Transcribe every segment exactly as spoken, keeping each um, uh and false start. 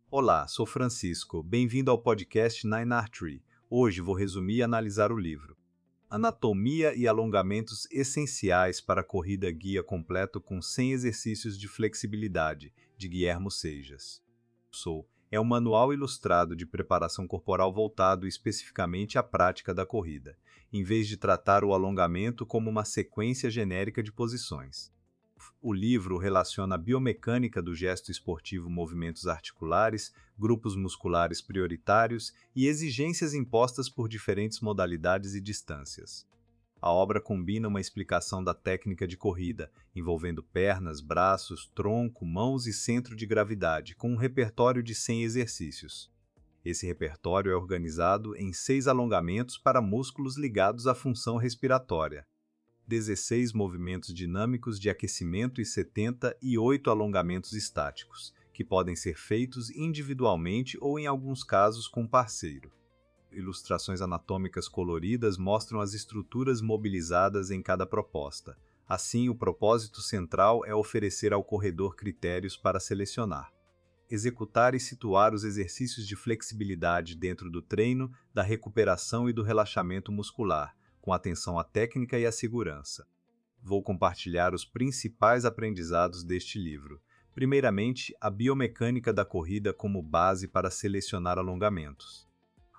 Olá, sou Francisco. Bem-vindo ao podcast Nine Artery. Hoje vou resumir e analisar o livro Anatomia e Alongamentos Essenciais para a Corrida Guia Completo com cem Exercícios de Flexibilidade, de Guilhermo Seijas. Sou é um manual ilustrado de preparação corporal voltado especificamente à prática da corrida, em vez de tratar o alongamento como uma sequência genérica de posições. O livro relaciona a biomecânica do gesto esportivo, movimentos articulares, grupos musculares prioritários e exigências impostas por diferentes modalidades e distâncias. A obra combina uma explicação da técnica de corrida, envolvendo pernas, braços, tronco, mãos e centro de gravidade, com um repertório de cem exercícios. Esse repertório é organizado em seis alongamentos para músculos ligados à função respiratória, dezesseis movimentos dinâmicos de aquecimento e setenta e oito alongamentos estáticos, que podem ser feitos individualmente ou, em alguns casos, com um parceiro. Ilustrações anatômicas coloridas mostram as estruturas mobilizadas em cada proposta. Assim, o propósito central é oferecer ao corredor critérios para selecionar, executar e situar os exercícios de flexibilidade dentro do treino, da recuperação e do relaxamento muscular, com atenção à técnica e à segurança. Vou compartilhar os principais aprendizados deste livro. Primeiramente, a biomecânica da corrida como base para selecionar alongamentos.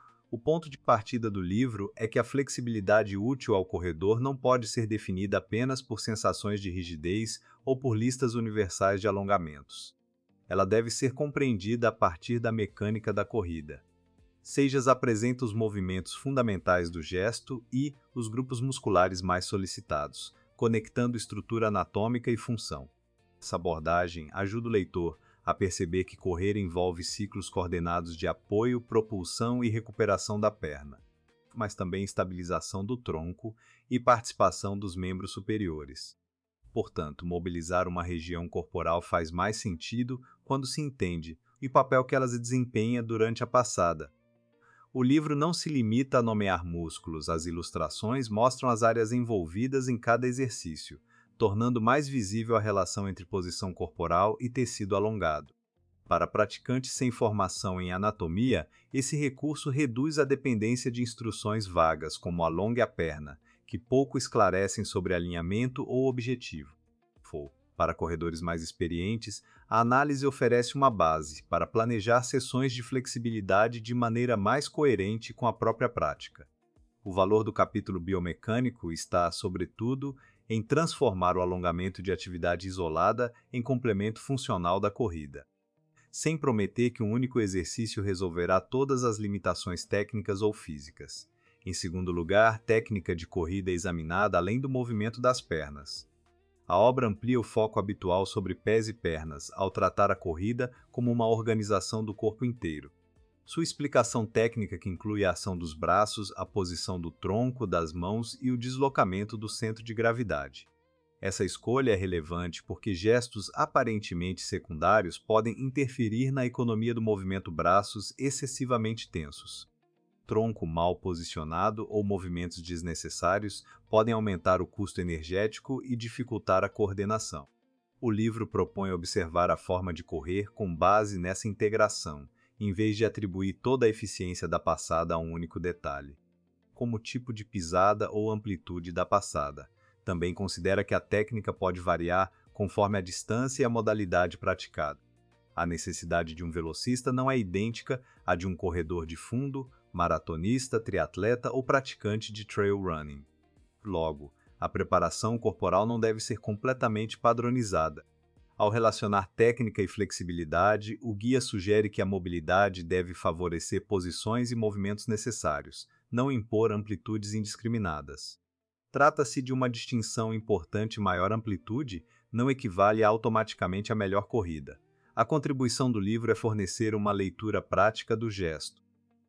O ponto de partida do livro é que a flexibilidade útil ao corredor não pode ser definida apenas por sensações de rigidez ou por listas universais de alongamentos. Ela deve ser compreendida a partir da mecânica da corrida. Seijas apresenta os movimentos fundamentais do gesto e os grupos musculares mais solicitados, conectando estrutura anatômica e função. Essa abordagem ajuda o leitor a perceber que correr envolve ciclos coordenados de apoio, propulsão e recuperação da perna, mas também estabilização do tronco e participação dos membros superiores. Portanto, mobilizar uma região corporal faz mais sentido quando se entende o papel que ela desempenha durante a passada. O livro não se limita a nomear músculos, as ilustrações mostram as áreas envolvidas em cada exercício, tornando mais visível a relação entre posição corporal e tecido alongado. Para praticantes sem formação em anatomia, esse recurso reduz a dependência de instruções vagas, como alongue a perna, que pouco esclarecem sobre alinhamento ou objetivo. Para corredores mais experientes, a análise oferece uma base para planejar sessões de flexibilidade de maneira mais coerente com a própria prática. O valor do capítulo biomecânico está, sobretudo, em transformar o alongamento de atividade isolada em complemento funcional da corrida, sem prometer que um único exercício resolverá todas as limitações técnicas ou físicas. Em segundo lugar, técnica de corrida é examinada além do movimento das pernas. A obra amplia o foco habitual sobre pés e pernas, ao tratar a corrida como uma organização do corpo inteiro. Sua explicação técnica, que inclui a ação dos braços, a posição do tronco, das mãos e o deslocamento do centro de gravidade. Essa escolha é relevante porque gestos aparentemente secundários podem interferir na economia do movimento braços excessivamente tensos. Tronco mal posicionado ou movimentos desnecessários podem aumentar o custo energético e dificultar a coordenação. O livro propõe observar a forma de correr com base nessa integração, em vez de atribuir toda a eficiência da passada a um único detalhe, como o tipo de pisada ou amplitude da passada. Também considera que a técnica pode variar conforme a distância e a modalidade praticada. A necessidade de um velocista não é idêntica à de um corredor de fundo, maratonista, triatleta ou praticante de trail running. Logo, a preparação corporal não deve ser completamente padronizada. Ao relacionar técnica e flexibilidade, o guia sugere que a mobilidade deve favorecer posições e movimentos necessários, não impor amplitudes indiscriminadas. Trata-se de uma distinção importante. Maior amplitude não equivale automaticamente a melhor corrida. A contribuição do livro é fornecer uma leitura prática do gesto,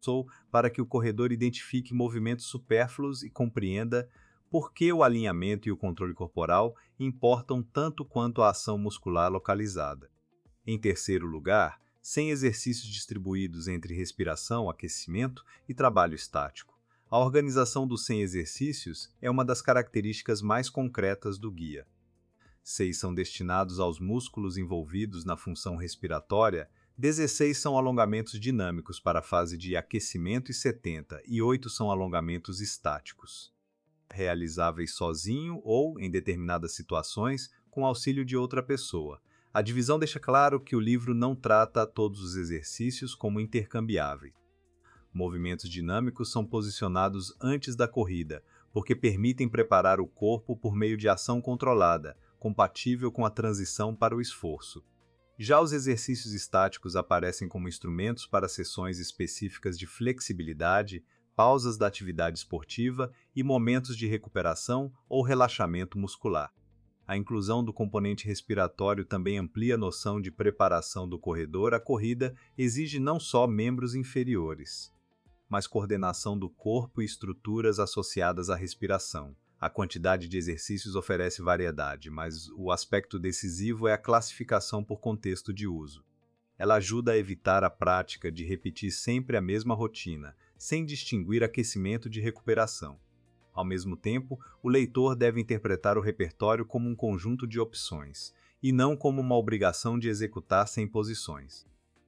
para que o corredor identifique movimentos supérfluos e compreenda por que o alinhamento e o controle corporal importam tanto quanto a ação muscular localizada. Em terceiro lugar, cem exercícios distribuídos entre respiração, aquecimento e trabalho estático. A organização dos cem exercícios é uma das características mais concretas do guia. Seis são destinados aos músculos envolvidos na função respiratória, dezesseis são alongamentos dinâmicos para a fase de aquecimento e setenta, e oito são alongamentos estáticos, realizáveis sozinho ou, em determinadas situações, com auxílio de outra pessoa. A divisão deixa claro que o livro não trata todos os exercícios como intercambiáveis. Movimentos dinâmicos são posicionados antes da corrida, porque permitem preparar o corpo por meio de ação controlada, compatível com a transição para o esforço. Já os exercícios estáticos aparecem como instrumentos para sessões específicas de flexibilidade, pausas da atividade esportiva e momentos de recuperação ou relaxamento muscular. A inclusão do componente respiratório também amplia a noção de preparação do corredor à corrida, exige não só membros inferiores, mas coordenação do corpo e estruturas associadas à respiração. A quantidade de exercícios oferece variedade, mas o aspecto decisivo é a classificação por contexto de uso. Ela ajuda a evitar a prática de repetir sempre a mesma rotina, sem distinguir aquecimento de recuperação. Ao mesmo tempo, o leitor deve interpretar o repertório como um conjunto de opções, e não como uma obrigação de executar sem posições.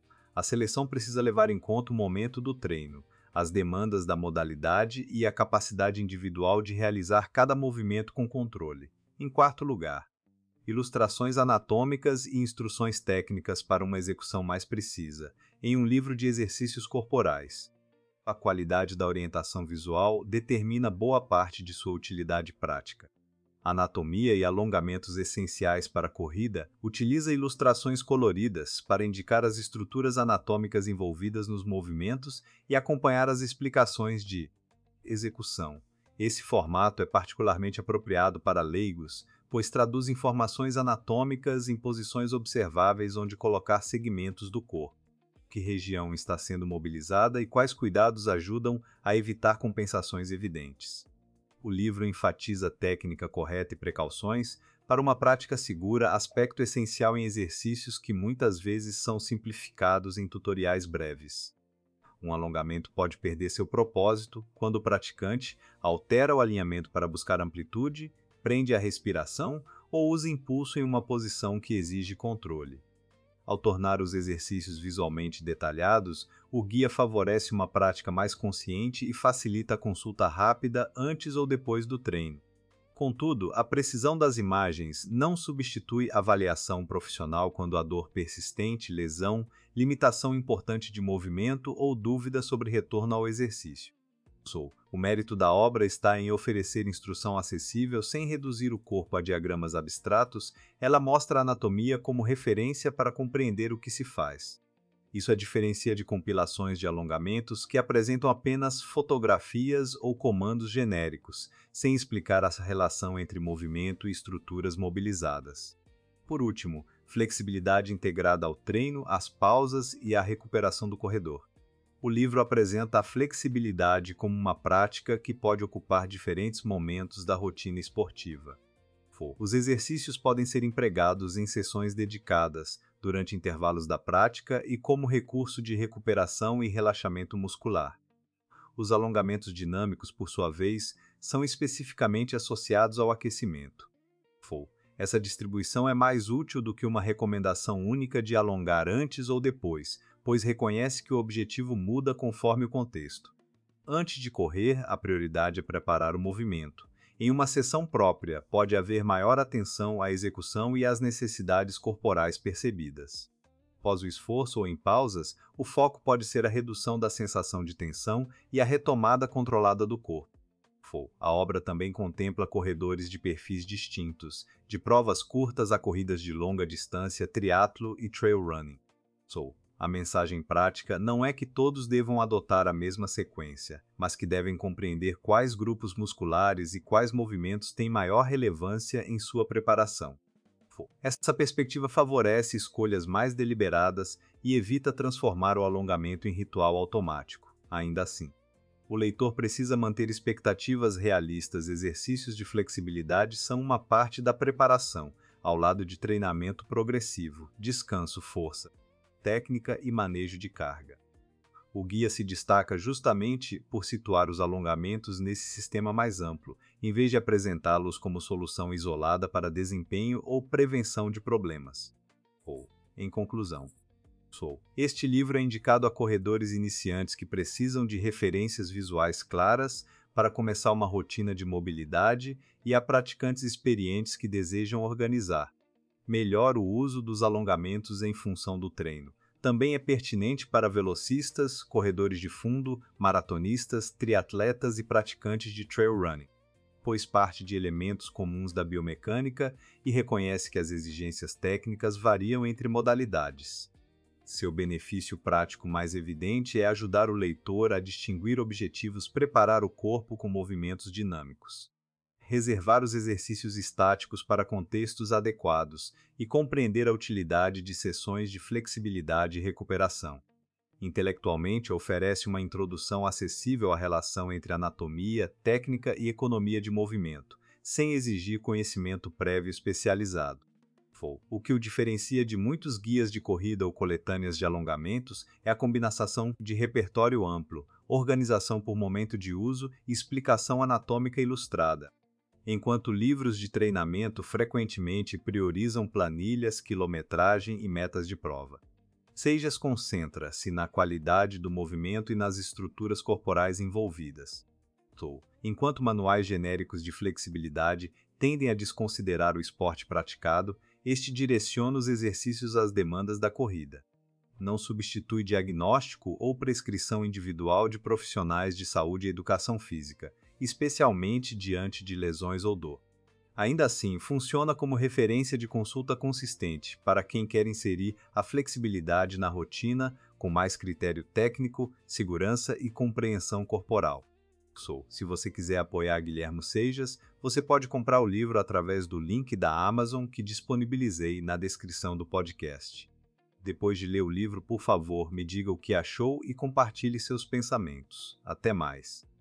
A seleção precisa levar em conta o momento do treino, as demandas da modalidade e a capacidade individual de realizar cada movimento com controle. Em quarto lugar, ilustrações anatômicas e instruções técnicas para uma execução mais precisa, em um livro de exercícios corporais. A qualidade da orientação visual determina boa parte de sua utilidade prática. Anatomia e alongamentos essenciais para a corrida utiliza ilustrações coloridas para indicar as estruturas anatômicas envolvidas nos movimentos e acompanhar as explicações de execução. Esse formato é particularmente apropriado para leigos, pois traduz informações anatômicas em posições observáveis onde colocar segmentos do corpo. Que região está sendo mobilizada e quais cuidados ajudam a evitar compensações evidentes. O livro enfatiza técnica correta e precauções para uma prática segura, aspecto essencial em exercícios que muitas vezes são simplificados em tutoriais breves. Um alongamento pode perder seu propósito quando o praticante altera o alinhamento para buscar amplitude, prende a respiração ou usa impulso em uma posição que exige controle. Ao tornar os exercícios visualmente detalhados, o guia favorece uma prática mais consciente e facilita a consulta rápida antes ou depois do treino. Contudo, a precisão das imagens não substitui avaliação profissional quando há dor persistente, lesão, limitação importante de movimento ou dúvida sobre retorno ao exercício. O mérito da obra está em oferecer instrução acessível sem reduzir o corpo a diagramas abstratos. Ela mostra a anatomia como referência para compreender o que se faz. Isso a diferencia de compilações de alongamentos que apresentam apenas fotografias ou comandos genéricos, sem explicar a relação entre movimento e estruturas mobilizadas. Por último, flexibilidade integrada ao treino, às pausas e à recuperação do corredor. O livro apresenta a flexibilidade como uma prática que pode ocupar diferentes momentos da rotina esportiva. Os exercícios podem ser empregados em sessões dedicadas, durante intervalos da prática e como recurso de recuperação e relaxamento muscular. Os alongamentos dinâmicos, por sua vez, são especificamente associados ao aquecimento. Essa distribuição é mais útil do que uma recomendação única de alongar antes ou depois, pois reconhece que o objetivo muda conforme o contexto. Antes de correr, a prioridade é preparar o movimento. Em uma sessão própria, pode haver maior atenção à execução e às necessidades corporais percebidas. Após o esforço ou em pausas, o foco pode ser a redução da sensação de tensão e a retomada controlada do corpo. A obra também contempla corredores de perfis distintos, de provas curtas a corridas de longa distância, triatlo e trail running. A mensagem prática não é que todos devam adotar a mesma sequência, mas que devem compreender quais grupos musculares e quais movimentos têm maior relevância em sua preparação. Essa perspectiva favorece escolhas mais deliberadas e evita transformar o alongamento em ritual automático. Ainda assim, o leitor precisa manter expectativas realistas. Exercícios de flexibilidade são uma parte da preparação, ao lado de treinamento progressivo, descanso, força, técnica e manejo de carga. O guia se destaca justamente por situar os alongamentos nesse sistema mais amplo, em vez de apresentá-los como solução isolada para desempenho ou prevenção de problemas. Ou, em conclusão, Sou. Este livro é indicado a corredores iniciantes que precisam de referências visuais claras para começar uma rotina de mobilidade e a praticantes experientes que desejam organizar melhor o uso dos alongamentos em função do treino. Também é pertinente para velocistas, corredores de fundo, maratonistas, triatletas e praticantes de trail running, pois parte de elementos comuns da biomecânica e reconhece que as exigências técnicas variam entre modalidades. Seu benefício prático mais evidente é ajudar o leitor a distinguir objetivos, preparar o corpo com movimentos dinâmicos, reservar os exercícios estáticos para contextos adequados e compreender a utilidade de sessões de flexibilidade e recuperação. Intelectualmente, oferece uma introdução acessível à relação entre anatomia, técnica e economia de movimento, sem exigir conhecimento prévio especializado. O que o diferencia de muitos guias de corrida ou coletâneas de alongamentos é a combinação de repertório amplo, organização por momento de uso e explicação anatômica ilustrada. Enquanto livros de treinamento frequentemente priorizam planilhas, quilometragem e metas de prova. Seijas concentra-se na qualidade do movimento e nas estruturas corporais envolvidas. Enquanto manuais genéricos de flexibilidade tendem a desconsiderar o esporte praticado, este direciona os exercícios às demandas da corrida. Não substitui diagnóstico ou prescrição individual de profissionais de saúde e educação física, especialmente diante de lesões ou dor. Ainda assim, funciona como referência de consulta consistente para quem quer inserir a flexibilidade na rotina com mais critério técnico, segurança e compreensão corporal. Se você quiser apoiar Guilherme Seijas, você pode comprar o livro através do link da Amazon que disponibilizei na descrição do podcast. Depois de ler o livro, por favor, me diga o que achou e compartilhe seus pensamentos. Até mais!